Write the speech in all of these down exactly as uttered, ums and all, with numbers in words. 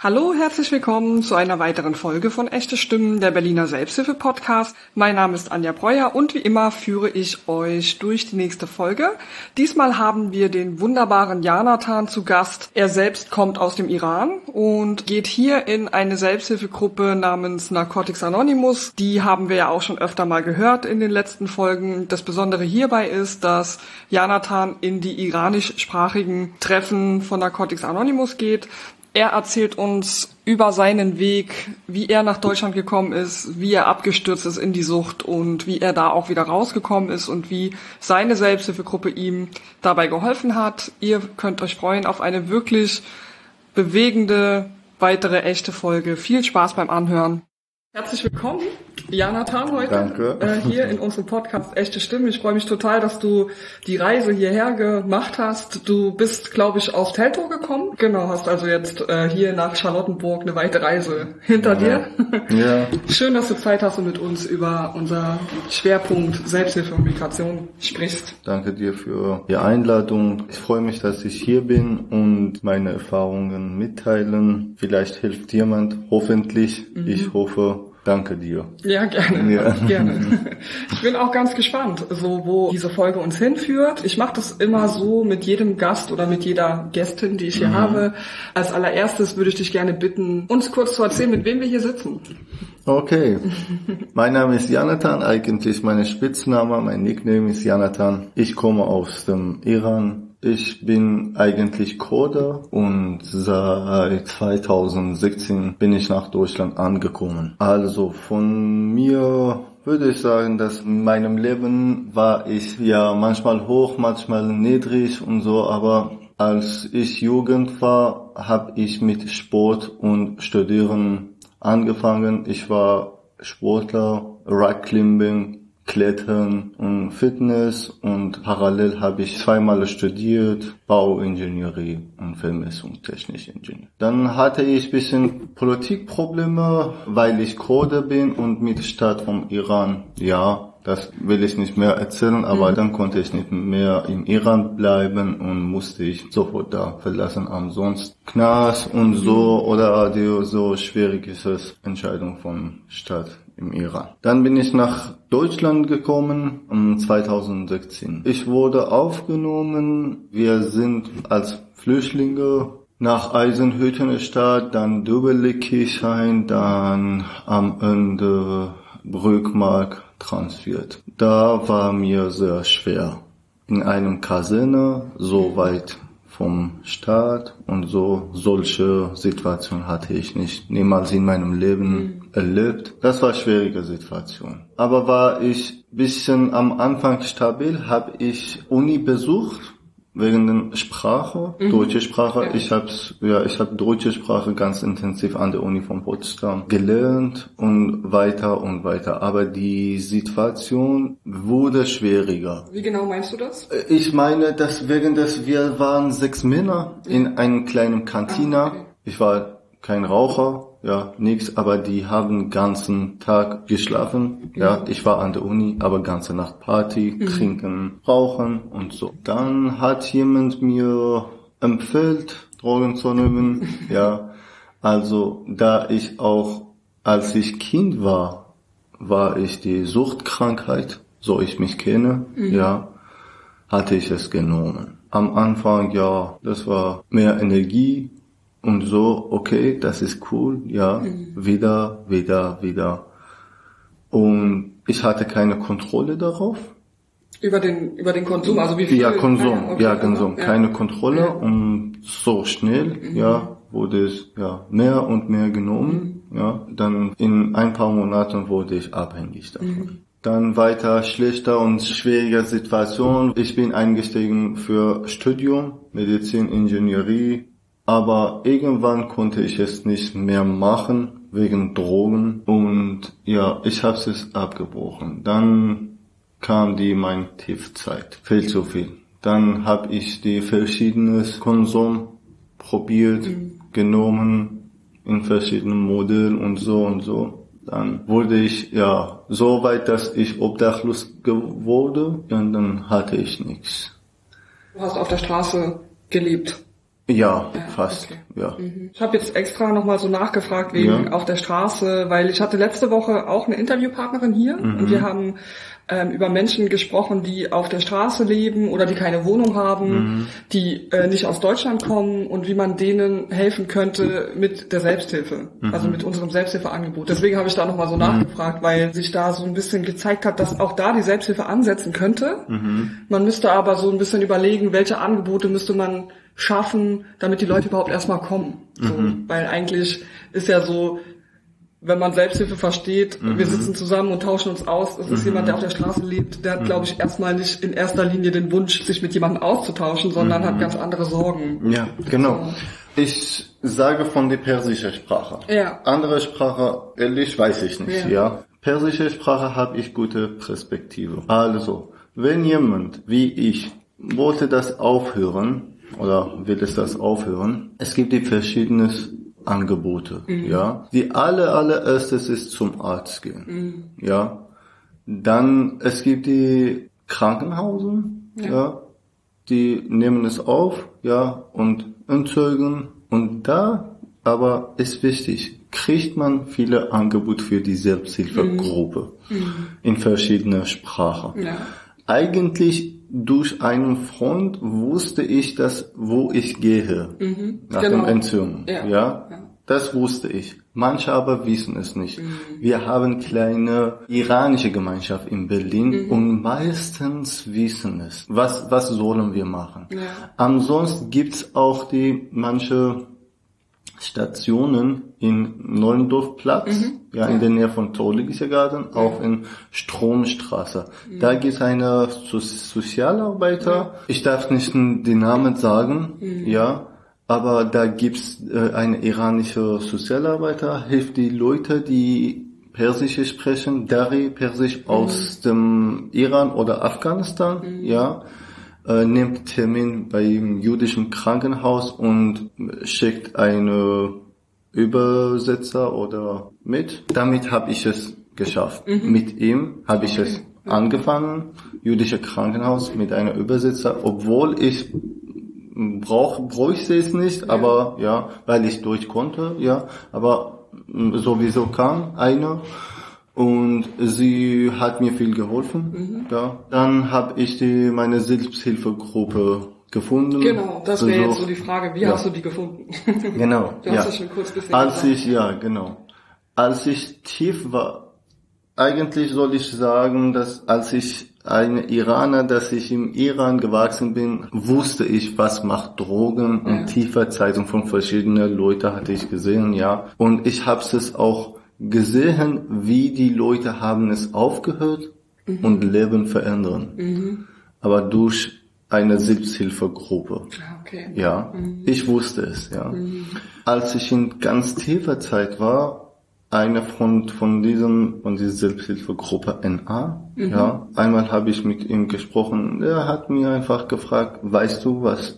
Hallo, herzlich willkommen zu einer weiteren Folge von Echte Stimmen, der Berliner Selbsthilfe-Podcast. Mein Name ist Anja Breuer und wie immer führe ich euch durch die nächste Folge. Diesmal haben wir den wunderbaren Janatan zu Gast. Er selbst kommt aus dem Iran und geht hier in eine Selbsthilfegruppe namens Narcotics Anonymous. Die haben wir ja auch schon öfter mal gehört in den letzten Folgen. Das Besondere hierbei ist, dass Janatan in die iranischsprachigen Treffen von Narcotics Anonymous geht. Er erzählt uns über seinen Weg, wie er nach Deutschland gekommen ist, wie er abgestürzt ist in die Sucht und wie er da auch wieder rausgekommen ist und wie seine Selbsthilfegruppe ihm dabei geholfen hat. Ihr könnt euch freuen auf eine wirklich bewegende, weitere echte Folge. Viel Spaß beim Anhören. Herzlich willkommen, Janatan, heute Danke. Äh, hier in unserem Podcast Echte Stimmen. Ich freue mich total, dass du die Reise hierher gemacht hast. Du bist, glaube ich, aus Teltow gekommen. Genau, hast also jetzt äh, hier nach Charlottenburg eine weite Reise hinter ja. dir. Ja. Schön, dass du Zeit hast und mit uns über unser Schwerpunkt Selbsthilfe und Migration sprichst. Danke dir für die Einladung. Ich freue mich, dass ich hier bin und meine Erfahrungen mitteilen. Vielleicht hilft jemand, hoffentlich. Mhm. Ich hoffe. Danke dir. Ja, gerne. Ja. gerne. Ich bin auch ganz gespannt, so wo diese Folge uns hinführt. Ich mache das immer so mit jedem Gast oder mit jeder Gästin, die ich hier mhm. habe. Als allererstes würde ich dich gerne bitten, uns kurz zu erzählen, mit wem wir hier sitzen. Okay. Mein Name ist Janatan, eigentlich mein Spitzname, mein Nickname ist Janatan. Ich komme aus dem Iran. Ich bin eigentlich Kurde und seit zweitausendsechzehn bin ich nach Deutschland angekommen. Also von mir würde ich sagen, dass in meinem Leben war ich ja manchmal hoch, manchmal niedrig und so, aber als ich Jugend war, habe ich mit Sport und Studieren angefangen. Ich war Sportler, Rockclimbing, Klettern und Fitness und parallel habe ich zweimal studiert, Bauingenieurie und Vermessungstechnische Ingenieur. Dann hatte ich ein bisschen Politikprobleme, weil ich Kurde bin und mit Staat vom Iran, ja, das will ich nicht mehr erzählen, aber mhm. dann konnte ich nicht mehr im Iran bleiben und musste ich sofort da verlassen. Ansonsten Knast und so mhm. oder die so schwierige Entscheidung vom Staat im Iran. Dann bin ich nach Deutschland gekommen um zweitausendsechzehn. Ich wurde aufgenommen. Wir sind als Flüchtlinge nach Eisenhüttenstadt, dann Döbelik-Kirchhain, dann am Ende Brückmark transferiert. Da war mir sehr schwer. In einem Kaserne, so weit vom Staat und so, solche Situationen hatte ich nicht niemals in meinem Leben mhm. erlebt. Das war eine schwierige Situation. Aber war ich bisschen am Anfang stabil, habe ich Uni besucht, wegen der Sprache, mhm. deutsche Sprache. Ja. Ich habe ja, ich habe deutsche Sprache ganz intensiv an der Uni von Potsdam gelernt und weiter und weiter. Aber die Situation wurde schwieriger. Wie genau meinst du das? Ich meine, dass wegen des wir waren sechs Männer in mhm. einem kleinen Kantine. Ah, okay. Ich war kein Raucher. Ja, nix, aber die haben den ganzen Tag geschlafen. Mhm. Ja, ich war an der Uni, aber ganze Nacht Party, mhm. trinken, rauchen und so. Dann hat jemand mir empfiehlt, Drogen zu nehmen. Ja, also da ich auch, als ich Kind war, war ich die Suchtkrankheit, so ich mich kenne, mhm. ja, hatte ich es genommen. Am Anfang, ja, das war mehr Energie. Und so, okay, das ist cool, ja, mhm. wieder, wieder, wieder. Und ich hatte keine Kontrolle darauf. Über den, über den Konsum, also wie viel? Ja, Konsum, ah, okay, ja, Konsum, ja. keine Kontrolle ja. und so schnell, mhm. ja, wurde es, ja, mehr und mehr genommen, mhm. ja. Dann in ein paar Monaten wurde ich abhängig davon. Mhm. Dann weiter schlechter und schwieriger Situation. Ich bin eingestiegen für Studium, Medizin, Ingenieurie. Aber irgendwann konnte ich es nicht mehr machen, wegen Drogen. Und ja, ich habe es abgebrochen. Dann kam die meine Tiefzeit. Viel zu viel. Dann habe ich die verschiedenen Konsum probiert, mhm. genommen, in verschiedenen Modellen und so und so. Dann wurde ich ja so weit, dass ich obdachlos wurde und dann hatte ich nichts. Du hast auf der Straße gelebt? Ja, ja fast, okay. ja. Mhm. Ich habe jetzt extra nochmal so nachgefragt wegen ja. auf der Straße, weil ich hatte letzte Woche auch eine Interviewpartnerin hier mhm. und wir haben ähm, über Menschen gesprochen, die auf der Straße leben oder die keine Wohnung haben, mhm. die äh, nicht aus Deutschland kommen und wie man denen helfen könnte mit der Selbsthilfe, mhm. also mit unserem Selbsthilfeangebot. Deswegen habe ich da nochmal so mhm. nachgefragt, weil sich da so ein bisschen gezeigt hat, dass auch da die Selbsthilfe ansetzen könnte. Mhm. Man müsste aber so ein bisschen überlegen, welche Angebote müsste man schaffen, damit die Leute überhaupt erstmal kommen. So, mhm. weil eigentlich ist ja so, wenn man Selbsthilfe versteht, mhm. wir sitzen zusammen und tauschen uns aus, es ist mhm. jemand, der auf der Straße lebt, der hat, mhm. glaube ich, erstmal nicht in erster Linie den Wunsch, sich mit jemandem auszutauschen, sondern mhm. hat ganz andere Sorgen. Ja, genau. So. Ich sage von der persischen Sprache. Ja. Andere Sprache, ehrlich, weiß ich nicht, ja. ja. Persische Sprache habe ich gute Perspektive. Also, wenn jemand, wie ich, wollte das aufhören, oder will es das aufhören? Es gibt die verschiedenen Angebote, mhm. ja. Die aller, allererstes ist zum Arzt gehen, mhm. ja. Dann, es gibt die Krankenhausen, ja. ja. Die nehmen es auf, ja, und entzeugen. Und da, aber ist wichtig, kriegt man viele Angebote für die Selbsthilfegruppe mhm. in verschiedenen Sprachen. Ja. Eigentlich durch einen Freund wusste ich das, wo ich gehe, mhm, nach genau. dem Entzündung, ja, ja, ja, das wusste ich. Manche aber wissen es nicht. Mhm. Wir haben kleine iranische Gemeinschaft in Berlin mhm. und meistens wissen es. Was, was sollen wir machen? Ja. Ansonsten gibt's auch die manche Stationen in Neulendorfplatz, mhm. ja, in der Nähe von Zoologischer Garten, ja. auch in Stromstraße. Mhm. Da gibt es eine so- Sozialarbeiter, ja. ich darf nicht den Namen sagen, mhm. ja, aber da gibt's äh, eine iranische Sozialarbeiter, hilft die Leute, die Persisch sprechen, Dari Persisch mhm. aus dem Iran oder Afghanistan, mhm. ja, Äh, nimmt Termin beim jüdischen Krankenhaus und schickt eine Übersetzer oder mit. Damit habe ich es geschafft. Mhm. Mit ihm habe ich es angefangen, jüdische Krankenhaus mit einer Übersetzer, obwohl ich brauch, bräuchte es nicht, ja. aber ja, weil ich durch konnte, ja, aber sowieso kam eine. Und sie hat mir viel geholfen. Mhm. Ja. Dann habe ich die meine Selbsthilfegruppe gefunden. Genau, das wäre jetzt so die Frage, wie ja. hast du die gefunden? Genau. Du hast ja. das schon kurz bisschen Als gesagt. ich, ja, genau. Als ich tief war, eigentlich soll ich sagen, dass als ich ein Iraner, dass ich im Iran gewachsen bin, wusste ich, was macht Drogen ja. und tiefer Zeitung von verschiedenen Leuten hatte ich gesehen, ja. Und ich habe es auch gesehen, wie die Leute haben es aufgehört mhm. und Leben verändern. Mhm. Aber durch eine Selbsthilfegruppe. Okay. Ja, mhm. ich wusste es, ja. Mhm. Als ich in ganz tiefer Zeit war, eine von, von diesem, von dieser Selbsthilfegruppe N A, mhm. ja, einmal habe ich mit ihm gesprochen, er hat mir einfach gefragt, weißt du, was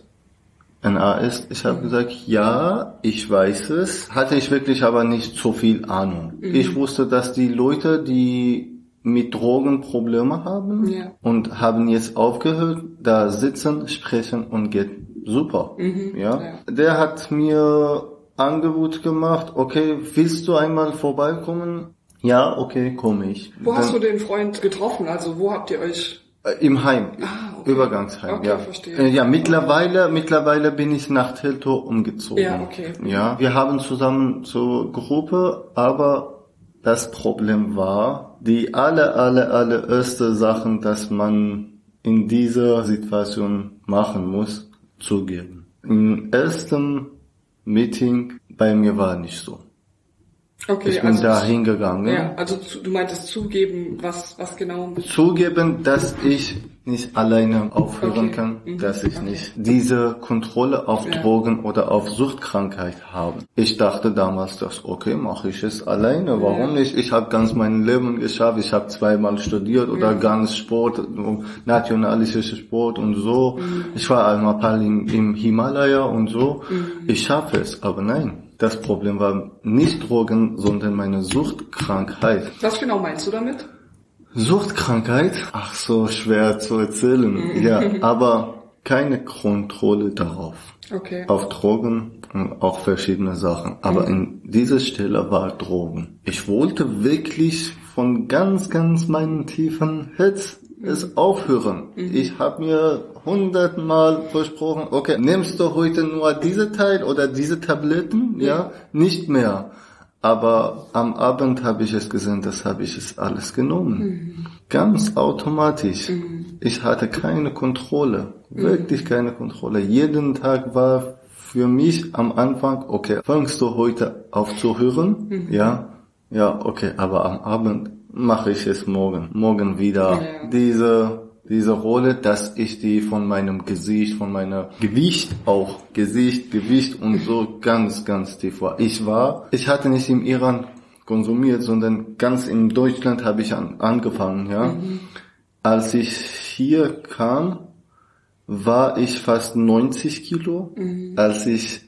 N A ist? Ich habe gesagt, ja, ich weiß es. Hatte ich wirklich aber nicht so viel Ahnung. Mhm. Ich wusste, dass die Leute, die mit Drogen Probleme haben ja. und haben jetzt aufgehört, da sitzen, sprechen und geht super. Mhm. Ja? ja. Der hat mir Angebot gemacht, okay, willst du einmal vorbeikommen? Ja, okay, komme ich. Wo Dann, hast du den Freund getroffen? Also wo habt ihr euch... Im Heim, ah, okay. Übergangsheim, okay, ja. Verstehe. Ja, mittlerweile, okay. mittlerweile bin ich nach Teltow umgezogen. Ja, okay. Ja, wir haben zusammen zur Gruppe, aber das Problem war, die alle, alle, alle erste Sachen, dass man in dieser Situation machen muss, zugeben. Im ersten Meeting bei mir war nicht so. Okay, ich bin also da hingegangen. Ja, also zu, du meintest zugeben, was was genau? Zugeben, dass ich nicht alleine aufhören okay. kann, mhm. dass ich okay. nicht diese Kontrolle auf ja. Drogen oder auf Suchtkrankheit habe. Ich dachte damals, dass okay, mache ich es alleine, warum ja. nicht? Ich habe ganz mein Leben geschafft, ich habe zweimal studiert oder ja. ganz Sport, nationalischer Sport und so. Mhm. Ich war einmal paar im, im Himalaya und so. Mhm. Ich schaffe es, aber nein. Das Problem war nicht Drogen, sondern meine Suchtkrankheit. Was genau meinst du damit? Suchtkrankheit? Ach, so schwer zu erzählen. Ja, aber keine Kontrolle darauf. Okay. Auf Drogen und auch verschiedene Sachen. Aber mhm. in dieser Stelle war Drogen. Ich wollte wirklich von ganz, ganz meinem tiefen Herz es aufhören. Mhm. Ich habe mir hundertmal versprochen, okay, nimmst du heute nur diese Teil oder diese Tabletten? Mhm. Ja, nicht mehr. Aber am Abend habe ich es gesehen, das habe ich es alles genommen. Mhm. Ganz automatisch. Mhm. Ich hatte keine Kontrolle. Mhm. Wirklich keine Kontrolle. Jeden Tag war für mich am Anfang, okay, fängst du heute auf zu hören? Mhm. Ja, ja, okay, aber am Abend mache ich es morgen. Morgen wieder ja. diese diese Rolle, dass ich die von meinem Gesicht, von meiner Gewicht auch, Gesicht, Gewicht und so ganz, ganz tief war. Ich war, ich hatte nicht im Iran konsumiert, sondern ganz in Deutschland habe ich an, angefangen, ja. Mhm. Als ich hier kam, war ich fast neunzig Kilo. Mhm. Als ich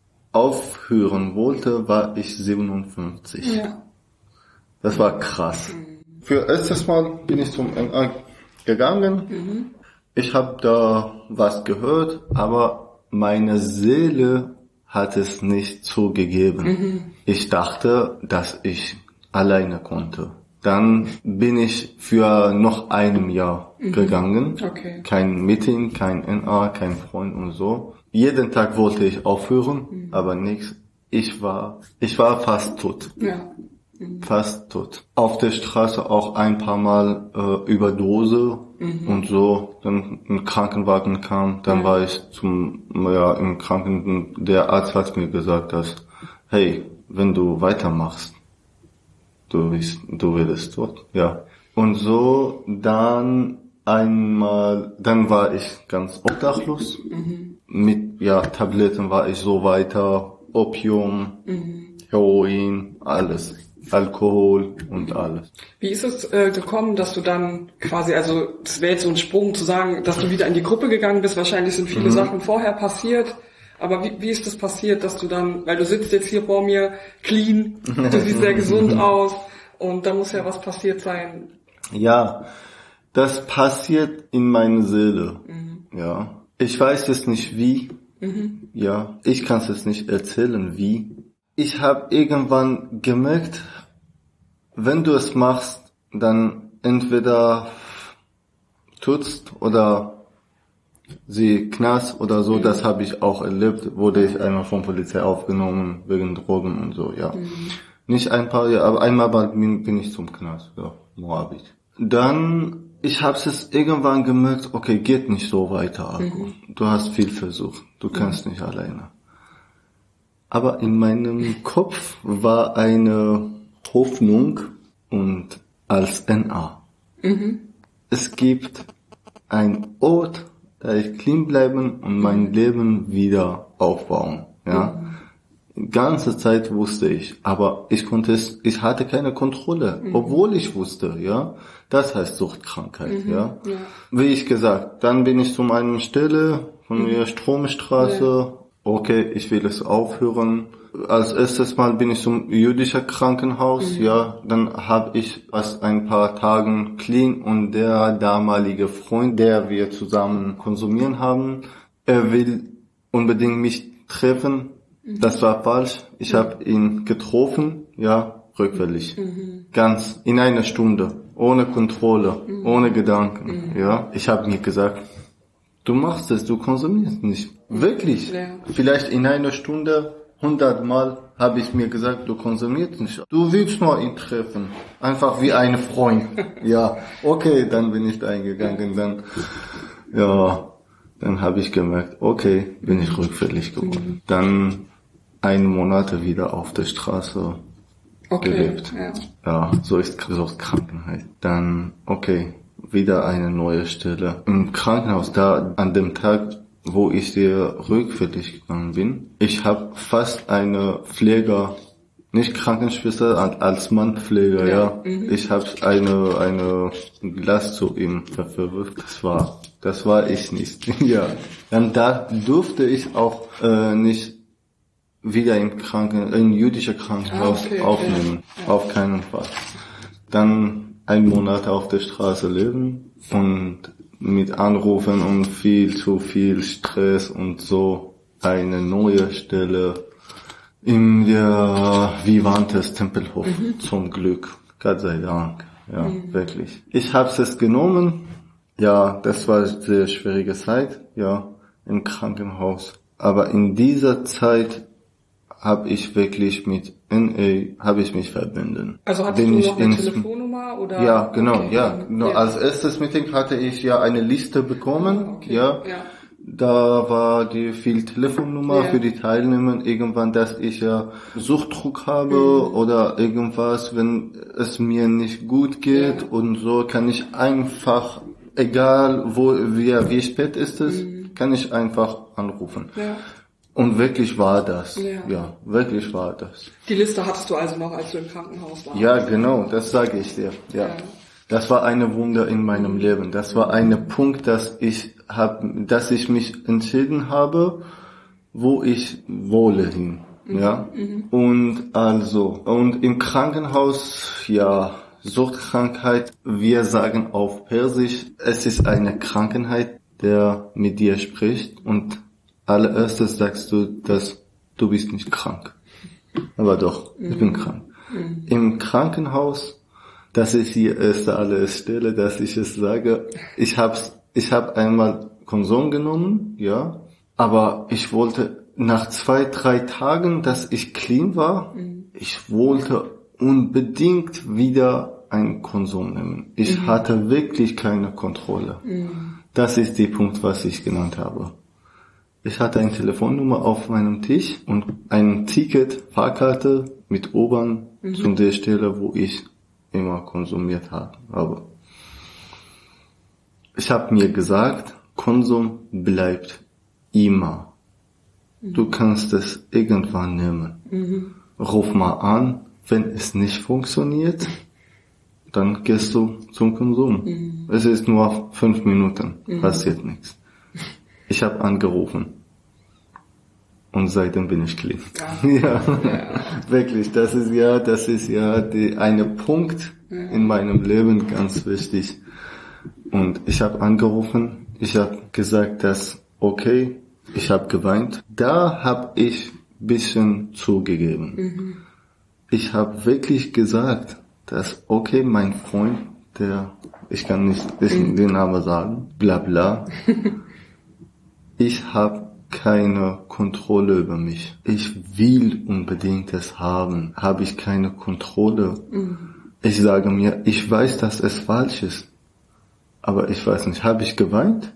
aufhören wollte, war ich siebenundfünfzig. Ja. Das war krass. Mhm. Für erstes Mal bin ich zum M A gegangen. Mhm. Ich habe da was gehört, aber meine Seele hat es nicht zugegeben. Mhm. Ich dachte, dass ich alleine konnte. Dann bin ich für noch einem Jahr mhm. gegangen. Okay. Kein Meeting, kein N A, kein Freund und so. Jeden Tag wollte ich aufhören, mhm. aber nichts. Ich war, ich war fast tot. Ja. Fast tot. Auf der Straße auch ein paar Mal äh, Überdose mhm. und so. Dann ein Krankenwagen kam, dann mhm. war ich zum ja im Kranken. Der Arzt hat mir gesagt, dass hey, wenn du weitermachst, du bist du wirst tot. Ja. Und so dann einmal, dann war ich ganz obdachlos. Mhm. Mit ja Tabletten war ich so weiter, Opium, mhm. Heroin, alles. Alkohol und alles. Wie ist es äh, gekommen, dass du dann quasi, also das wäre jetzt so ein Sprung zu sagen, dass du wieder in die Gruppe gegangen bist, wahrscheinlich sind viele mhm. Sachen vorher passiert, aber wie, wie ist das passiert, dass du dann, weil du sitzt jetzt hier vor mir, clean, du siehst sehr gesund aus und da muss ja was passiert sein. Ja, das passiert in meiner Seele, mhm. ja. Ich weiß jetzt nicht wie, mhm. ja, ich kann es nicht erzählen wie. Ich habe irgendwann gemerkt, wenn du es machst, dann entweder tutst oder sie knast oder so. Mhm. Das habe ich auch erlebt. Wurde ich einmal von Polizei aufgenommen wegen Drogen und so, ja. Mhm. Nicht ein paar Jahre, aber einmal bin, bin ich zum Knast, ja, Moabit. Dann, ich habe es irgendwann gemerkt, okay, geht nicht so weiter, Alkohol. Mhm. Du hast viel versucht, du kannst mhm. nicht alleine. Aber in meinem Kopf war eine Hoffnung und als N A. Mhm. Es gibt einen Ort, da ich clean bleiben und mein Leben wieder aufbauen. Ja, mhm. ganze Zeit wusste ich, aber ich konnte es, ich hatte keine Kontrolle, mhm. obwohl ich wusste, ja. Das heißt Suchtkrankheit, mhm. ja. ja. Wie ich gesagt, dann bin ich zu meiner Stelle von der mhm. Stromstraße. Ja. Okay, ich will es aufhören. Als erstes Mal bin ich zum jüdischen Krankenhaus, mhm. ja, dann habe ich erst ein paar Tagen clean und der damalige Freund, der wir zusammen konsumieren haben, er will unbedingt mich treffen. Mhm. Das war falsch. Ich mhm. habe ihn getroffen, ja, rückwärts. Mhm. Ganz in einer Stunde, ohne Kontrolle, mhm. ohne Gedanken, mhm. ja. Ich habe mir gesagt, du machst es, du konsumierst nicht. Wirklich. Ja. Vielleicht in einer Stunde, hundertmal habe ich mir gesagt, du konsumierst nicht. Du willst nur ihn treffen. Einfach wie ein Freund. Ja, okay, dann bin ich eingegangen. Dann, ja, dann habe ich gemerkt, okay, bin ich rückfällig geworden. Mhm. Dann einen Monat wieder auf der Straße okay, gelebt. Ja. ja, so ist so ist Krankheit. Dann, okay, wieder eine neue Stelle. Im Krankenhaus, da an dem Tag, wo ich sehr rückfällig gegangen bin, ich habe fast eine Pfleger, nicht Krankenschwester, als Mann Pfleger, ja. ja. Mhm. Ich habe eine eine Glas zu ihm verwirft. Das war, das war ich nicht. ja. Dann da durfte ich auch äh, nicht wieder im Kranken, in jüdischer Krankenhaus ah, okay, aufnehmen. Ja. Auf keinen Fall. Dann ein Monat auf der Straße leben und mit Anrufen und viel zu viel Stress und so eine neue Stelle in der Vivantes Tempelhof, mhm. zum Glück, Gott sei Dank, ja, mhm. wirklich. Ich habe es genommen, ja, das war eine sehr schwierige Zeit, ja, im Krankenhaus. Aber in dieser Zeit habe ich wirklich mit N A, habe ich mich verbunden. Also hattest Bin du noch eine Telefonnummer oder? Ja, genau, okay. ja. ja. Als erstes Meeting hatte ich ja eine Liste bekommen, okay. ja. ja. Da war die viel Telefonnummer ja. für die Teilnehmer. Irgendwann, dass ich ja Suchtdruck habe mhm. oder irgendwas, wenn es mir nicht gut geht ja. und so, kann ich einfach, egal wo, wie, wie spät ist es, mhm. kann ich einfach anrufen. Ja. Und wirklich war das. Ja. ja, wirklich war das. Die Liste hattest du also noch, als du im Krankenhaus warst? Ja, genau, das sage ich dir. Ja. ja. Das war eine Wunder in meinem Leben. Das war ein Punkt, dass ich hab, dass ich mich entschieden habe, wo ich wohle hin. Mhm. Ja. Mhm. Und also, und im Krankenhaus, ja, Suchtkrankheit, wir sagen auf Persisch, es ist eine Krankheit, der mit dir spricht und allererstes sagst du, dass du bist nicht krank. Aber doch, mhm. ich bin krank. Mhm. Im Krankenhaus, das ist die erste allererste Stelle, dass ich es sage, ich hab's, ich hab einmal Konsum genommen, ja, aber ich wollte nach zwei, drei Tagen, dass ich clean war, mhm. ich wollte unbedingt wieder einen Konsum nehmen. Ich mhm. hatte wirklich keine Kontrolle. Mhm. Das ist der Punkt, was ich genannt habe. Ich hatte eine Telefonnummer auf meinem Tisch und ein Ticket, Fahrkarte mit U-Bahn mhm. zu der Stelle, wo ich immer konsumiert habe. Ich habe mir gesagt, Konsum bleibt immer. Mhm. Du kannst es irgendwann nehmen. Mhm. Ruf mal an, wenn es nicht funktioniert, dann gehst du zum Konsum. Mhm. Es ist nur fünf Minuten, mhm. passiert nichts. Ich habe angerufen und seitdem bin ich clean. Ja. ja. ja, wirklich. Das ist ja, das ist ja die eine Punkt ja. in meinem Leben ganz wichtig. Und ich habe angerufen, ich habe gesagt, dass okay, ich habe geweint. Da habe ich bisschen zugegeben. Mhm. Ich habe wirklich gesagt, dass okay, mein Freund, der, ich kann nicht mhm. den Namen sagen, bla bla. Ich habe keine Kontrolle über mich. Ich will unbedingt es haben. Habe ich keine Kontrolle. Mhm. Ich sage mir, ich weiß, dass es falsch ist. Aber ich weiß nicht, habe ich geweint?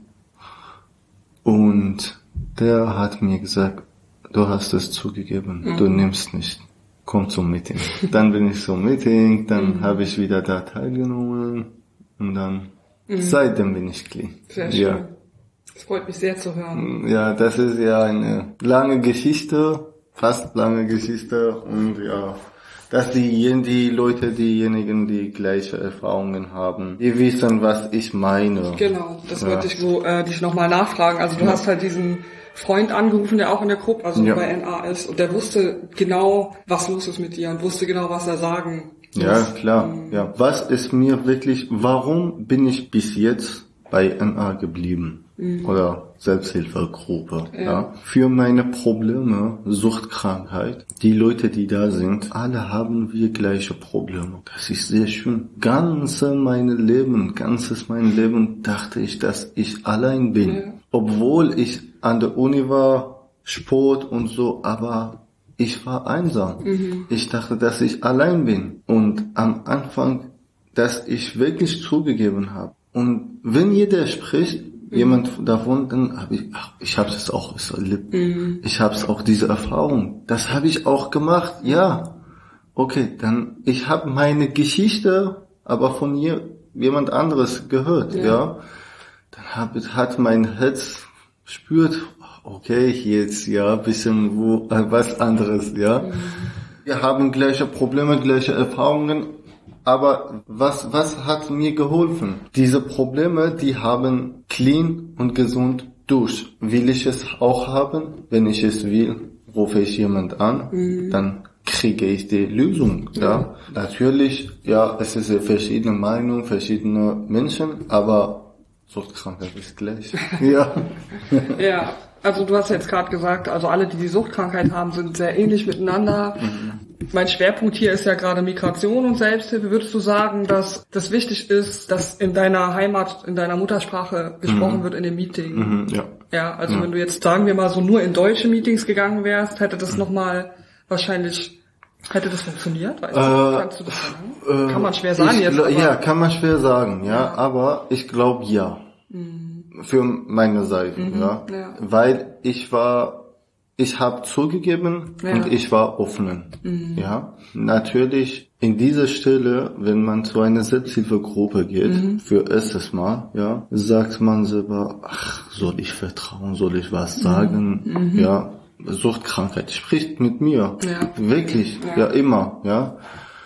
Und der hat mir gesagt, du hast es zugegeben, mhm. du nimmst nicht. Komm zum Meeting. Dann bin ich zum Meeting, dann mhm. habe ich wieder da teilgenommen und dann mhm. seitdem bin ich clean. Sehr schön. Ja. Das freut mich sehr zu hören. Ja, das ist ja eine lange Geschichte, fast lange Geschichte und ja, dass die, die Leute, diejenigen, die gleiche Erfahrungen haben, die wissen, was ich meine. Genau, das ja. wollte ich so äh, dich nochmal nachfragen. Also du ja. hast halt diesen Freund angerufen, der auch in der Gruppe, also ja. bei N A ist, und der wusste genau, was los ist mit dir und wusste genau, was er sagen muss. Ja, klar. Ähm, ja. Was ist mir wirklich, warum bin ich bis jetzt bei N A geblieben? Mhm. Oder Selbsthilfegruppe, ja. ja. Für meine Probleme, Suchtkrankheit, die Leute, die da sind, alle haben wir gleiche Probleme. Das ist sehr schön. Ganze mein Leben, ganzes mein Leben dachte ich, dass ich allein bin. Ja. Obwohl ich an der Uni war, Sport und so, aber ich war einsam. Mhm. Ich dachte, dass ich allein bin. Und am Anfang, dass ich wirklich zugegeben habe. Und wenn jeder spricht, jemand davon, dann habe ich, ach, ich habe es auch erlebt. Mhm. Ich habe es auch diese Erfahrung. Das habe ich auch gemacht. Ja, okay, dann ich habe meine Geschichte, aber von hier jemand anderes gehört. Ja, ja. Dann hab, hat mein Herz spürt, okay, jetzt ja, bisschen wo was anderes. Ja, mhm. Wir haben gleiche Probleme, gleiche Erfahrungen. Aber was, was hat mir geholfen? Diese Probleme, die haben clean und gesund durch. Will ich es auch haben? Wenn ich es will, rufe ich jemand an, mhm. dann kriege ich die Lösung, ja. Mhm. Natürlich, ja, es ist verschiedene Meinungen, verschiedene Menschen, aber Suchtkrankheit ist gleich. Ja. Ja, also du hast jetzt gerade gesagt, also alle, die die Suchtkrankheit haben, sind sehr ähnlich miteinander. Mhm. Mein Schwerpunkt hier ist ja gerade Migration und Selbsthilfe. Würdest du sagen, dass das wichtig ist, dass in deiner Heimat, in deiner Muttersprache gesprochen mhm. wird in dem Meeting? Mhm, ja. Ja, also ja. wenn du jetzt, sagen wir mal, so nur in deutsche Meetings gegangen wärst, hätte das mhm. nochmal wahrscheinlich, hätte das funktioniert? Weißt du? Äh, Kannst du das sagen? Äh, kann man schwer sagen jetzt. Aber ja, kann man schwer sagen, ja, ja. aber ich glaube ja. Mhm. Für meine Seite, mhm, ja. ja. Weil ich war, ich habe zugegeben ja. und ich war offen, mhm. ja. Natürlich in dieser Stelle, wenn man zu einer Selbsthilfegruppe geht, mhm. für erstes Mal, ja, sagt man selber, ach, soll ich vertrauen, soll ich was sagen, mhm. ja. Suchtkrankheit spricht mit mir, ja. wirklich, ja. ja immer, ja.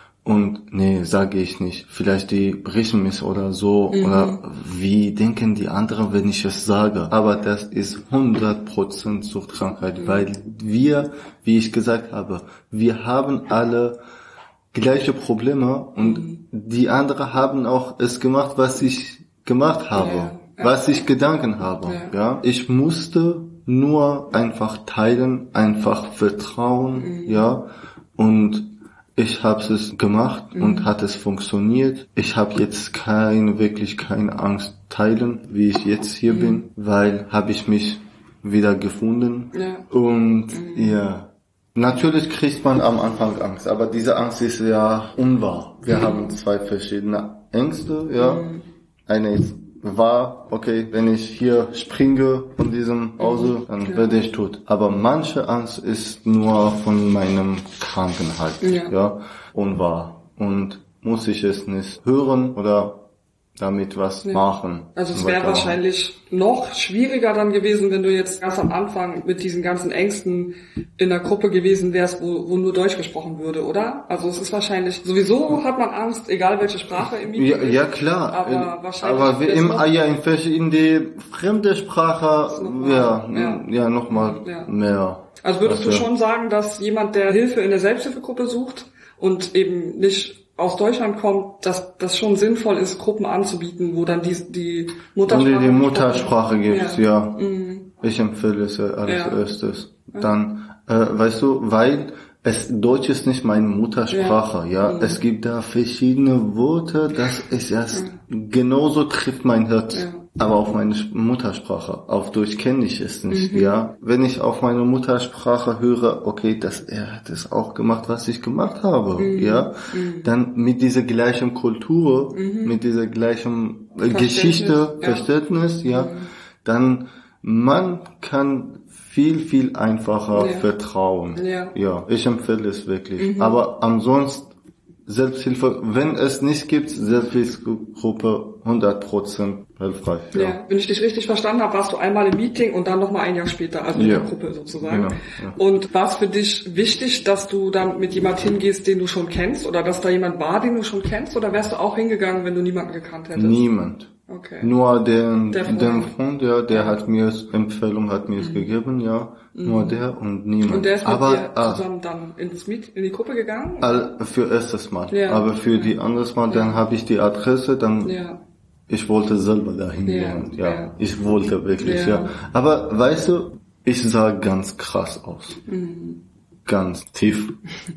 Und nee, sage ich nicht. Vielleicht die brechen mich oder so. Mhm. Oder wie denken die anderen, wenn ich es sage. Aber das ist hundert Prozent Suchtkrankheit. Mhm. Weil wir, wie ich gesagt habe, wir haben alle gleiche Probleme. Und mhm. die anderen haben auch es gemacht, was ich gemacht habe. Ja. Ja. Was ich Gedanken habe. Ja. ja. Ich musste nur einfach teilen, einfach vertrauen. Mhm. ja. Und ich habe es gemacht mhm. und hat es funktioniert. Ich habe jetzt keine, wirklich keine Angst teilen, wie ich jetzt hier mhm. bin, weil habe ich mich wieder gefunden. Ja. Und mhm. ja, natürlich kriegt man am Anfang Angst, aber diese Angst ist ja unwahr. Wir mhm. haben zwei verschiedene Ängste, ja. Mhm. Eine ist wahr, okay, wenn ich hier springe von diesem Hause, dann ja. werde ich tot. Aber manche Angst ist nur von meinem Krankenheit, ja, ja unwahr. Und muss ich es nicht hören oder damit was ja. machen. Also es wäre wahrscheinlich noch schwieriger dann gewesen, wenn du jetzt ganz am Anfang mit diesen ganzen Ängsten in einer Gruppe gewesen wärst, wo, wo nur Deutsch gesprochen würde, oder? Also es ist wahrscheinlich, sowieso hat man Angst, egal welche Sprache im Meeting ja, ja klar, aber wahrscheinlich aber wir im, ja, in, in die fremde Sprache, noch ja, ja, ja, nochmal ja. mehr. Also würdest du schon sagen, dass jemand, der Hilfe in der Selbsthilfegruppe sucht und eben nicht aus Deutschland kommt, dass das schon sinnvoll ist, Gruppen anzubieten, wo dann die, die Muttersprache... Und die, die Muttersprache gibt, ja. ja. Mhm. Ich empfehle es als ja. erstes. Dann, äh, weißt du, weil es Deutsch ist nicht meine Muttersprache, ja. ja. Mhm. Es gibt da verschiedene Worte, das ist erst mhm. genauso trifft mein Herz. Ja. Aber auf meine Muttersprache. Auf Deutsch kenne ich es nicht, mhm. ja. Wenn ich auf meine Muttersprache höre, okay, dass er hat es auch gemacht, was ich gemacht habe, mhm. ja. Mhm. Dann mit dieser gleichen Kultur, mhm. mit dieser gleichen Geschichte, ja. Verständnis, ja. Mhm. Dann man kann viel, viel einfacher ja. vertrauen. Ja. ja, ich empfehle es wirklich. Mhm. Aber ansonsten Selbsthilfe, wenn es nicht gibt, Selbsthilfegruppe hundert Prozent hilfreich. Ja. ja, wenn ich dich richtig verstanden habe, warst du einmal im Meeting und dann nochmal ein Jahr später, also in ja. der Gruppe sozusagen. Genau, ja. Und war es für dich wichtig, dass du dann mit jemand hingehst, den du schon kennst, oder dass da jemand war, den du schon kennst, oder wärst du auch hingegangen, wenn du niemanden gekannt hättest? Niemand. Okay. Nur den, der Freund. den Freund, ja, der ja. hat mir Empfehlung, hat mir es mhm. gegeben, ja. Mhm. Nur der und niemand. Und der ist mit aber, dir zusammen ah, dann ins Meet, in die Gruppe gegangen? All, für erstes Mal. Ja. Aber für die anderes Mal, dann ja. habe ich die Adresse, dann, ja. ich wollte selber dahin ja. gehen, ja. ja. Ich wollte wirklich, ja. ja. Aber weißt du, ich sah ganz krass aus. Mhm. Ganz tief.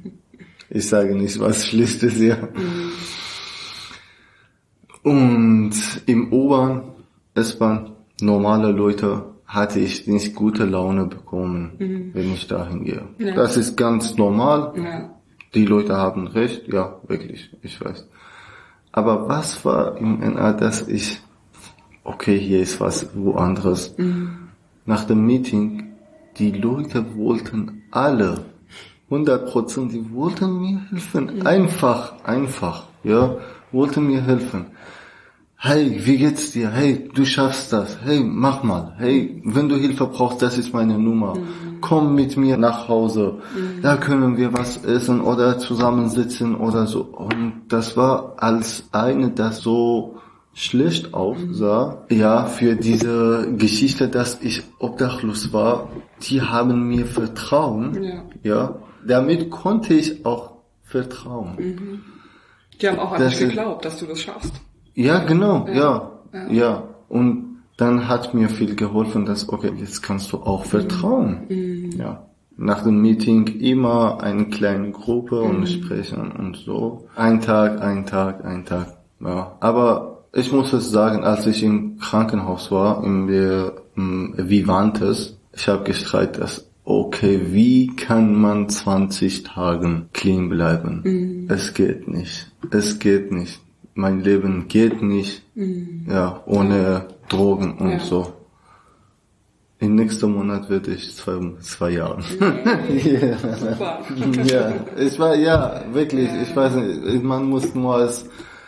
Ich sage nicht was Schlichtes, ja. Mhm. Und im U-Bahn, S-Bahn, normale Leute, hatte ich nicht gute Laune bekommen, mhm. wenn ich dahin gehe. Ja. Das ist ganz normal. Ja. Die Leute haben recht, ja, wirklich, ich weiß. Aber was war im N A, dass ich, okay, hier ist was woanders. Mhm. Nach dem Meeting, die Leute wollten alle, hundert Prozent, die wollten mir helfen. Mhm. Einfach, einfach, ja, wollten mir helfen. Hey, wie geht's dir? Hey, du schaffst das. Hey, mach mal. Hey, wenn du Hilfe brauchst, das ist meine Nummer. Mhm. Komm mit mir nach Hause. Mhm. Da können wir was essen oder zusammensitzen oder so. Und das war als eine, das so schlecht aussah. Mhm. Ja, für diese Geschichte, dass ich obdachlos war, die haben mir vertrauen. Ja. Ja, damit konnte ich auch vertrauen. Mhm. Die haben auch an dich geglaubt, dass du das schaffst. Ja, genau, ja, ja, ja. Und dann hat mir viel geholfen, dass, okay, jetzt kannst du auch vertrauen. Mhm. Ja. Nach dem Meeting immer eine kleine Gruppe und mhm. sprechen und so. Ein Tag, ein Tag, ein Tag. Ja. Aber ich muss es sagen, als ich im Krankenhaus war, im Vivantes, ich habe gestreitet, dass okay, wie kann man zwanzig Tagen clean bleiben? Mhm. Es geht nicht. Es geht nicht. Mein Leben geht nicht, mhm. ja, ohne Drogen und ja. so. Im nächsten Monat werde ich zwei, zwei Jahre. Yeah. Super. Ja, ich war, ja, wirklich, ja. ich weiß nicht, man muss nur als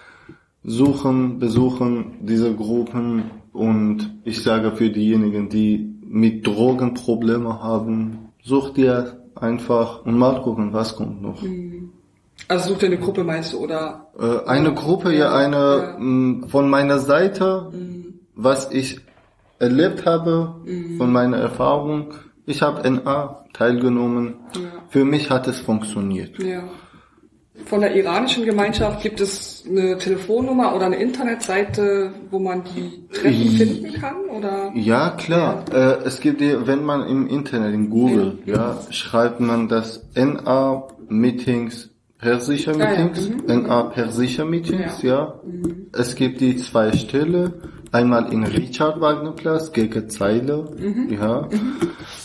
suchen, besuchen, diese Gruppen, und ich sage für diejenigen, die mit Drogen Probleme haben, such dir einfach und mal gucken, was kommt noch. Also such dir eine Gruppe, meinst du, oder? Äh, eine Gruppe, ja, eine ja. Mh, von meiner Seite, mhm. was ich erlebt habe, mhm. von meiner Erfahrung. Ich habe N A teilgenommen. Ja. Für mich hat es funktioniert. Ja. Von der iranischen Gemeinschaft gibt es eine Telefonnummer oder eine Internetseite, wo man die Treffen finden kann, oder? Ja, klar. Ja. Äh, es gibt, wenn man im Internet, in Google, ja, ja schreibt man das N A Meetings, Persische Meetings, ja, ja. Mhm. N A Persische Meetings, ja. ja. Mhm. Es gibt die zwei Stellen, einmal in Richard-Wagner-Platz, gegen Zeile, mhm. ja. Mhm.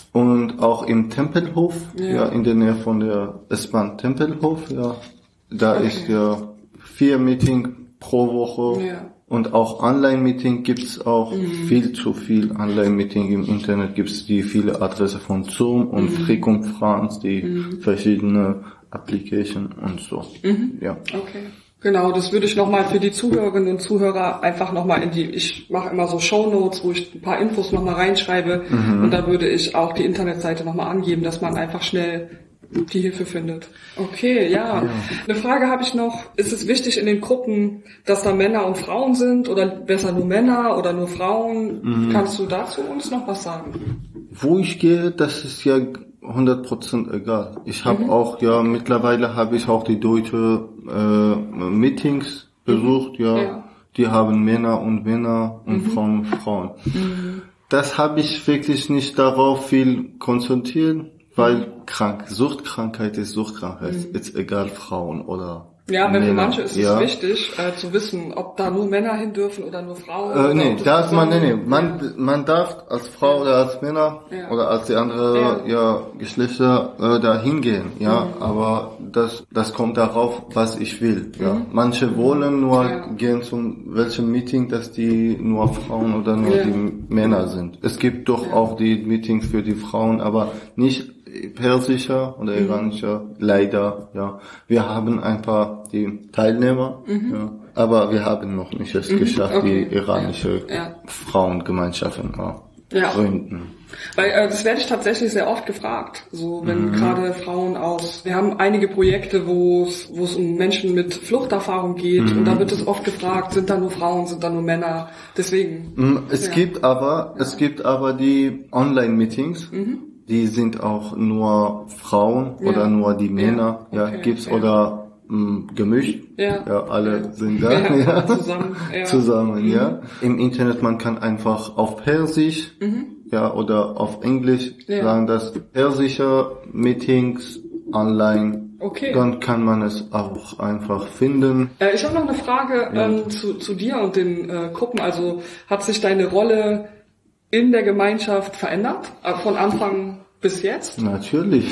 Und auch im Tempelhof, ja. ja, in der Nähe von der S-Bahn Tempelhof, ja. Da okay. ist ja vier Meeting pro Woche. Ja. Und auch Online-Meeting gibt's auch mhm. viel zu viel Online-Meeting im Internet. Gibt's die viele Adresse von Zoom und mhm. Freekonferenz, die mhm. verschiedene Application und so. Mhm. Ja. Okay. Genau, das würde ich nochmal für die Zuhörerinnen und Zuhörer einfach nochmal in die, ich mache immer so Shownotes, wo ich ein paar Infos nochmal reinschreibe mhm. und da würde ich auch die Internetseite nochmal angeben, dass man einfach schnell die Hilfe findet. Okay, ja. ja. Eine Frage habe ich noch. Ist es wichtig in den Gruppen, dass da Männer und Frauen sind oder besser nur Männer oder nur Frauen? Mhm. Kannst du dazu uns noch was sagen? Wo ich gehe, das ist ja hundert Prozent egal. Ich habe mhm. auch, ja, mittlerweile habe ich auch die deutsche äh, Meetings besucht, mhm. ja. ja. Die haben Männer und Männer und mhm. Frauen und Frauen. Mhm. Das habe ich wirklich nicht darauf viel konzentriert, weil krank, Suchtkrankheit ist Suchtkrankheit. Mhm. Ist egal, Frauen oder Ja, aber für manche ist ja. es wichtig, äh, zu wissen, ob da nur Männer hin dürfen oder nur Frauen. Äh, nee, darf man, nee, nee. Man, ja. man darf als Frau ja. oder als Männer ja. oder als die andere, ja, ja Geschlechter, äh, da hingehen, ja. Mhm. Aber das, das kommt darauf, was ich will, ja. Mhm. Manche wollen nur ja. gehen zum welchem Meeting, dass die nur Frauen oder nur ja. die Männer sind. Es gibt doch ja. auch die Meetings für die Frauen, aber nicht persischer oder iranischer, mhm. leider, ja. Wir haben ein paar die Teilnehmer, mhm. ja, aber wir haben noch nicht es mhm. geschafft, okay. die iranische ja. Ja. Frauengemeinschaften ja, ja. gründen. Weil äh, das werde ich tatsächlich sehr oft gefragt, so wenn mhm. gerade Frauen aus, wir haben einige Projekte, wo es wo es um Menschen mit Fluchterfahrung geht mhm. und da wird es oft gefragt, sind da nur Frauen, sind da nur Männer, deswegen. Es ja. gibt aber, ja. es gibt aber die Online-Meetings, mhm. die sind auch nur Frauen ja. oder nur die Männer, ja, okay. gibt's ja. oder mh, gemischt, ja. ja, alle ja. sind da, ja. Ja. zusammen, ja. zusammen, mhm. ja. Im Internet, man kann einfach auf Persisch, mhm. ja, oder auf Englisch ja. sagen, dass persische Meetings online. Okay. Dann kann man es auch einfach finden. Äh, ich habe noch eine Frage ja. ähm, zu, zu dir und den äh, Gruppen. Also hat sich deine Rolle in der Gemeinschaft verändert, von Anfang bis jetzt? Natürlich.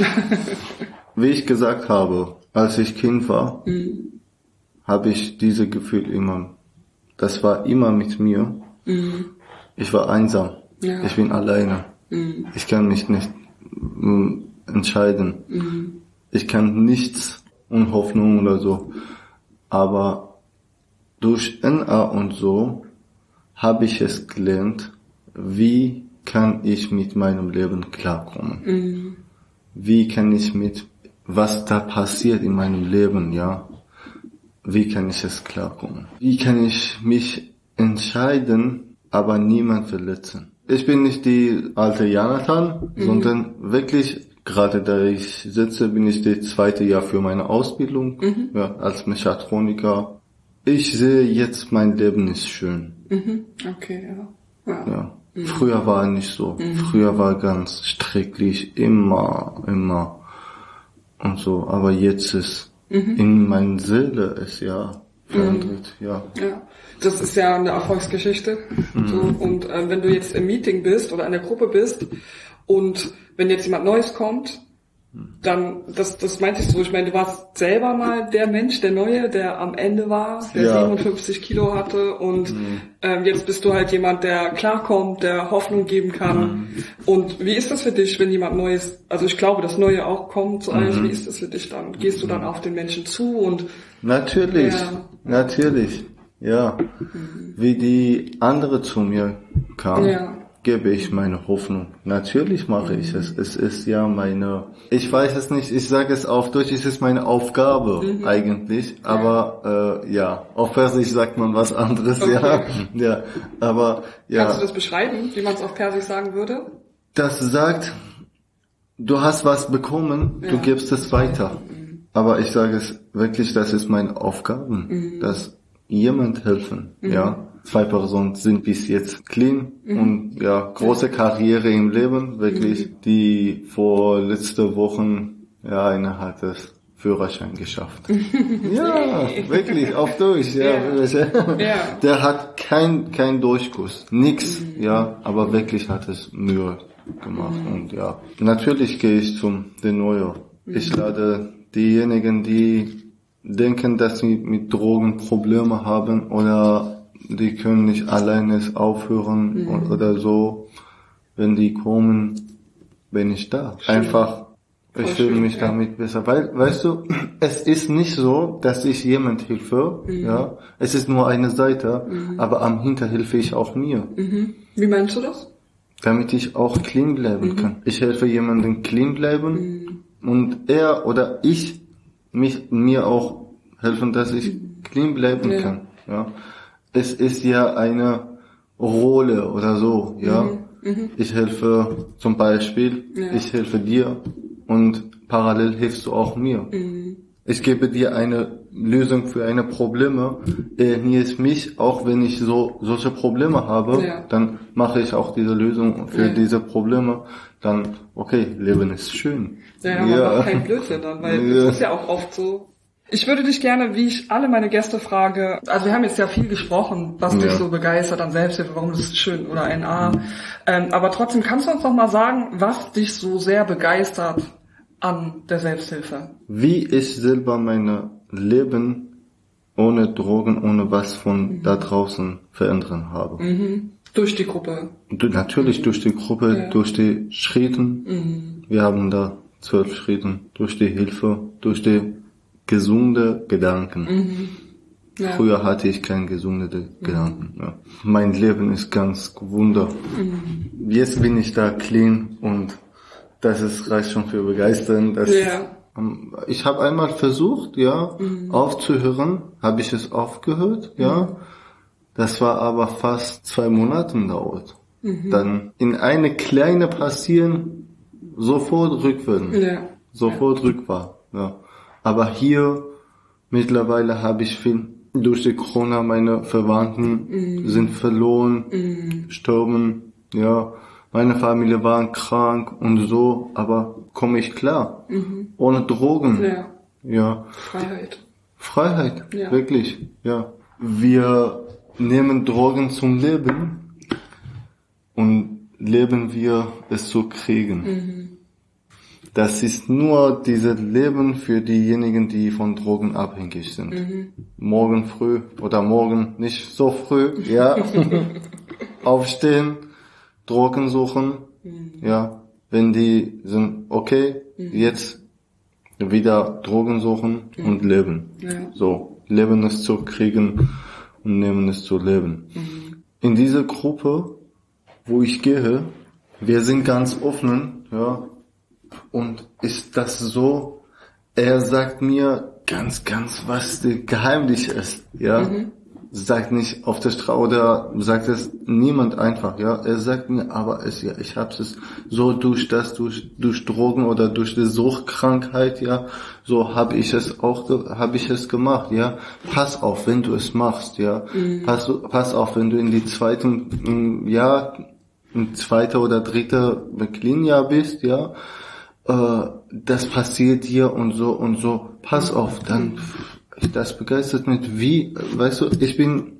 Wie ich gesagt habe, als ich Kind war, mhm. habe ich dieses Gefühl immer, das war immer mit mir. Mhm. Ich war einsam. Ja. Ich bin alleine. Mhm. Ich kann mich nicht mm, entscheiden. Mhm. Ich kann nichts und Hoffnung oder so. Aber durch N A und so habe ich es gelernt, wie kann ich mit meinem Leben klarkommen? Mhm. Wie kann ich mit, was da passiert in meinem Leben, ja? Wie kann ich es klarkommen? Wie kann ich mich entscheiden, aber niemand verletzen? Ich bin nicht die alte Jonathan, mhm. sondern wirklich, gerade da ich sitze, bin ich das zweite Jahr für meine Ausbildung, mhm. ja, als Mechatroniker. Ich sehe jetzt, mein Leben ist schön. Mhm. Okay, ja. Ja. Ja. Mhm. Früher war nicht so. Mhm. Früher war ganz schrecklich, immer, immer und so. Aber jetzt ist mhm. in meiner Seele ist ja verändert, mhm. ja. Ja. Das ist ja eine Erfolgsgeschichte. Mhm. So. Und äh, wenn du jetzt im Meeting bist oder in der Gruppe bist und wenn jetzt jemand Neues kommt, dann, das, das meinte ich so, ich meine, du warst selber mal der Mensch, der Neue, der am Ende war, der ja. siebenundfünfzig Kilo hatte und mhm. ähm, jetzt bist du halt jemand, der klarkommt, der Hoffnung geben kann. Mhm. Und wie ist das für dich, wenn jemand Neues, also ich glaube, das Neue auch kommt zu euch, mhm. wie ist das für dich dann? Gehst du dann auf den Menschen zu und... Natürlich, ja. natürlich, ja. Mhm. Wie die andere zu mir kam. Ja. Gebe ich meine Hoffnung. Natürlich mache ich es. Es ist ja meine, ich weiß es nicht, ich sage es auf Deutsch, es ist meine Aufgabe mhm. eigentlich, aber äh, ja, auf Persisch sagt man was anderes, okay. ja. ja. Aber ja. Kannst du das beschreiben, wie man es auf Persisch sagen würde? Das sagt, du hast was bekommen, ja. du gibst es weiter. Mhm. Aber ich sage es wirklich, das ist meine Aufgabe, mhm. dass jemand helfen, mhm. ja. Zwei Personen sind bis jetzt clean mhm. und ja, große Karriere im Leben, wirklich, mhm. die vor letzte Wochen, ja, eine hat das Führerschein geschafft. ja, wirklich, auf Deutsch, ja. ja. ja. Der hat kein, kein Durchguss, nix, mhm. ja, aber wirklich hat es Mühe gemacht mhm. und ja. Natürlich gehe ich zum den Neuen. Mhm. Ich lade diejenigen, die denken, dass sie mit Drogen Probleme haben oder die können nicht alleine aufhören mhm. oder so. Wenn die kommen, bin ich da. Schön. Einfach, ich fühle mich ja. damit besser. Weil, weißt du, es ist nicht so, dass ich jemand helfe, mhm. ja. Es ist nur eine Seite, mhm. aber am Hinter helfe ich auch mir. Mhm. Wie meinst du das? Damit ich auch clean bleiben mhm. kann. Ich helfe jemandem clean bleiben mhm. und er oder ich mich, mir auch helfen, dass ich mhm. clean bleiben ja. kann, ja. Es ist ja eine Rolle oder so, ja. Mhm, mh. Ich helfe zum Beispiel, ja. ich helfe dir und parallel hilfst du auch mir. Mhm. Ich gebe dir eine Lösung für eine Probleme, eliminierst mich, auch wenn ich so solche Probleme habe, ja. dann mache ich auch diese Lösung für ja. diese Probleme. Dann, okay, Leben ist schön. Ja, man ja. macht keinen Blödsinn dann, weil ja. das ist ja auch oft so. Ich würde dich gerne, wie ich alle meine Gäste frage, also wir haben jetzt ja viel gesprochen, was ja. dich so begeistert an Selbsthilfe, warum das ist schön oder N A, mhm. ähm, aber trotzdem kannst du uns noch mal sagen, was dich so sehr begeistert an der Selbsthilfe? Wie ich selber mein Leben ohne Drogen, ohne was von mhm. da draußen verändern habe. Mhm. Durch die Gruppe? Du, natürlich durch die Gruppe, ja. durch die Schritte. Mhm. Wir haben da zwölf Schritte, durch die Hilfe, durch die gesunde Gedanken. Mhm. Ja. Früher hatte ich keine gesunde mhm. Gedanken. Ja. Mein Leben ist ganz wunder. Mhm. Jetzt bin ich da clean und das ist reicht schon für begeistern. Das ja. ähm, ich habe einmal versucht, ja, mhm. aufzuhören, habe ich es aufgehört, mhm. ja. Das war aber fast zwei Monate dauert. Mhm. Dann in eine kleine passieren, sofort rückwärts, ja. sofort ja. rückwärts, ja. Aber hier, mittlerweile habe ich viel, durch die Corona, meine Verwandten mm. sind verloren, mm. sterben, ja. Meine Familie war krank und so, aber komme ich klar. Mhm. Ohne Drogen. Ja. ja. Freiheit. Freiheit, ja. wirklich, ja. Wir nehmen Drogen zum Leben und leben wir es zu kriegen. Mhm. Das ist nur dieses Leben für diejenigen, die von Drogen abhängig sind. Mhm. Morgen früh oder morgen nicht so früh, ja, aufstehen, Drogen suchen, mhm. ja, wenn die sind, okay, mhm. jetzt wieder Drogen suchen mhm. und leben. Ja. So, Leben ist zu kriegen und nehmen es zu leben. Mhm. In dieser Gruppe, wo ich gehe, wir sind ganz offen, ja, und ist das so, er sagt mir ganz, ganz, was der Geheimnis ist, ja. Mhm. sagt nicht auf der Straße oder sagt es niemand einfach, ja. Er sagt mir, aber es, ja, ich hab's es so durch das, durch, durch Drogen oder durch die Suchtkrankheit, ja, so habe ich es auch, habe ich es gemacht, ja. Pass auf, wenn du es machst, ja. Mhm. Pass, pass auf, wenn du in die zweiten, ja, in zweiter oder dritter Clean-Jahr bist, ja. Äh, das passiert dir und so und so. Pass auf, dann, das begeistert mich wie, weißt du, ich bin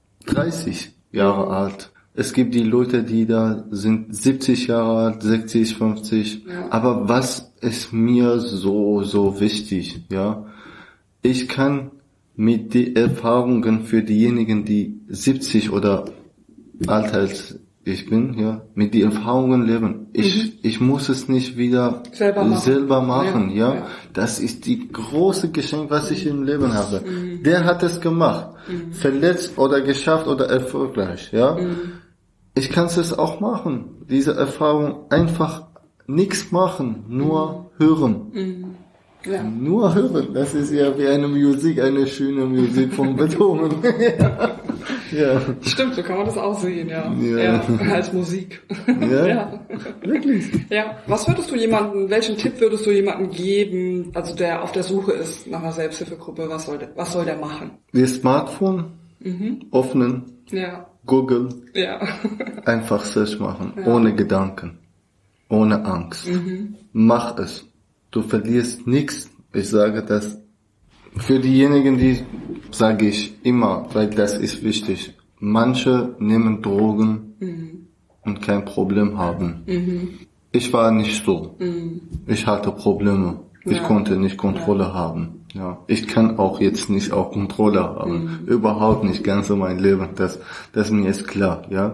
dreißig Jahre mhm. alt. Es gibt die Leute, die da sind siebzig Jahre alt, sechzig, fünfzig. Ja. Aber was ist mir so, so wichtig, ja? Ich kann mit den Erfahrungen für diejenigen, die siebzig oder älter als ich bin, ja, mit den Erfahrungen leben. Ich, mhm. ich muss es nicht wieder selber machen, selber machen ja. Ja. ja. Das ist die große Geschenk, was ich im Leben habe. Mhm. Der hat es gemacht. Mhm. Verletzt oder geschafft oder erfolgreich, ja. Mhm. Ich kann es auch machen. Diese Erfahrung einfach nichts machen, nur mhm. hören. Mhm. Ja. Nur hören. Das ist ja wie eine Musik, eine schöne Musik von Beethoven. ja. Ja. Stimmt, so kann man das auch sehen, ja. Ja, ja als Musik. Ja, ja, wirklich. Ja, was würdest du jemanden, welchen Tipp würdest du jemandem geben, also der auf der Suche ist nach einer Selbsthilfegruppe, was soll der, was soll der machen? Die Smartphone mhm. öffnen, ja. Google, ja. einfach Search machen, ja. ohne Gedanken, ohne Angst. Mhm. Mach es. Du verlierst nichts. Ich sage das für diejenigen, die sage ich immer, weil das ist wichtig. Manche nehmen Drogen mhm. und kein Problem haben. Mhm. Ich war nicht so. Mhm. Ich hatte Probleme. Ich ja. konnte nicht Kontrolle ja. haben. Ja, ich kann auch jetzt nicht auch Kontrolle haben. Mhm. Überhaupt nicht, ganz so mein Leben. Das, das mir ist klar, ja.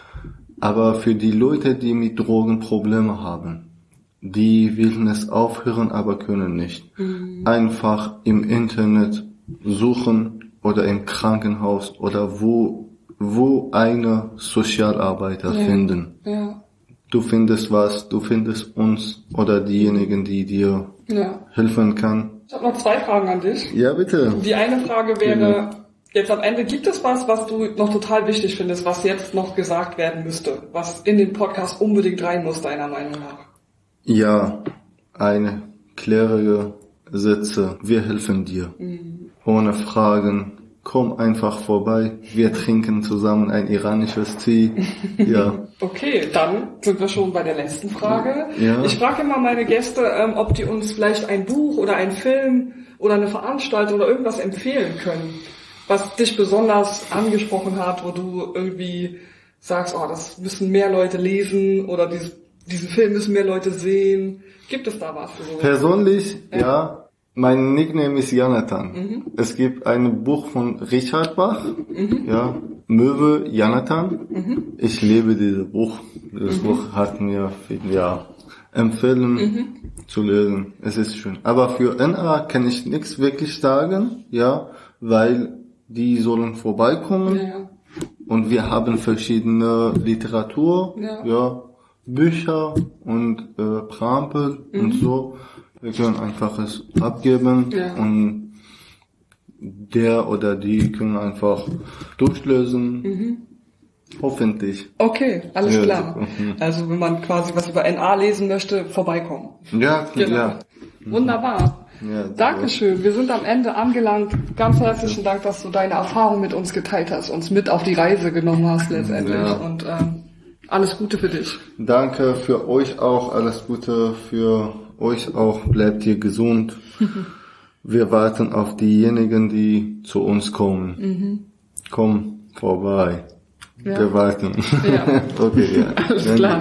Aber für die Leute, die mit Drogen Probleme haben, die wollen es aufhören, aber können nicht. Mhm. Einfach im Internet suchen oder im Krankenhaus oder wo, wo eine Sozialarbeiter ja. finden. Ja. Du findest was, du findest uns oder diejenigen, die dir ja. helfen kann. Ich habe noch zwei Fragen an dich. Ja, bitte. Die eine Frage wäre, ja. jetzt am Ende, gibt es was, was du noch total wichtig findest, was jetzt noch gesagt werden müsste, was in den Podcast unbedingt rein muss, deiner Meinung nach? Ja, eine klärige Sätze. Wir helfen dir. Mhm. Ohne Fragen. Komm einfach vorbei. Wir trinken zusammen ein iranisches Tee. Ja. Okay, dann sind wir schon bei der letzten Frage. Ja. Ich frage immer meine Gäste, ähm, ob die uns vielleicht ein Buch oder einen Film oder eine Veranstaltung oder irgendwas empfehlen können, was dich besonders angesprochen hat, wo du irgendwie sagst, oh, das müssen mehr Leute lesen oder dieses Diesen Film müssen mehr Leute sehen. Gibt es da was? So? Persönlich, ja. ja. Mein Nickname ist Jonathan. Mhm. Es gibt ein Buch von Richard Bach, mhm. ja, Möwe Jonathan. Mhm. Ich liebe dieses Buch. Das mhm. Buch hat mir viel, ja, empfehlen mhm. zu lesen. Es ist schön. Aber für N A kann ich nichts wirklich sagen, ja, weil die sollen vorbeikommen. Ja, ja. Und wir haben verschiedene Literatur, ja. ja Bücher und äh, Prampe mhm. und so. Wir können einfach es abgeben ja. und der oder die können einfach durchlösen. Mhm. Hoffentlich. Okay, alles ja, klar. Mhm. Also wenn man quasi was über N A lesen möchte, vorbeikommen. Ja, genau. Ja. Wunderbar. Ja, Dankeschön. Wir sind am Ende angelangt. Ganz herzlichen Dank, dass du deine Erfahrung mit uns geteilt hast, uns mit auf die Reise genommen hast letztendlich. Ja. Und ähm, alles Gute für dich. Danke für euch auch. Alles Gute für euch auch. Bleibt ihr gesund. Wir warten auf diejenigen, die zu uns kommen. Mhm. Komm vorbei. Ja. Wir warten. Ja. Okay, ja. Alles klar.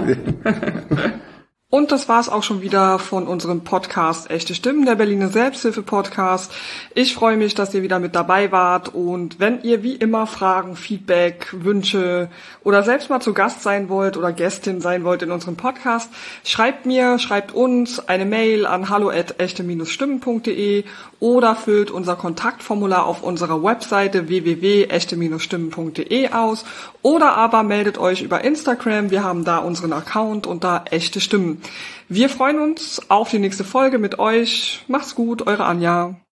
Und das war's auch schon wieder von unserem Podcast Echte Stimmen, der Berliner Selbsthilfe-Podcast. Ich freue mich, dass ihr wieder mit dabei wart und wenn ihr wie immer Fragen, Feedback, Wünsche oder selbst mal zu Gast sein wollt oder Gästin sein wollt in unserem Podcast, schreibt mir, schreibt uns eine Mail an hallo at echte stimmen punkt de oder füllt unser Kontaktformular auf unserer Webseite w w w punkt echte stimmen punkt de aus oder aber meldet euch über Instagram, wir haben da unseren Account unter Echte Stimmen. Wir freuen uns auf die nächste Folge mit euch. Macht's gut, eure Anja.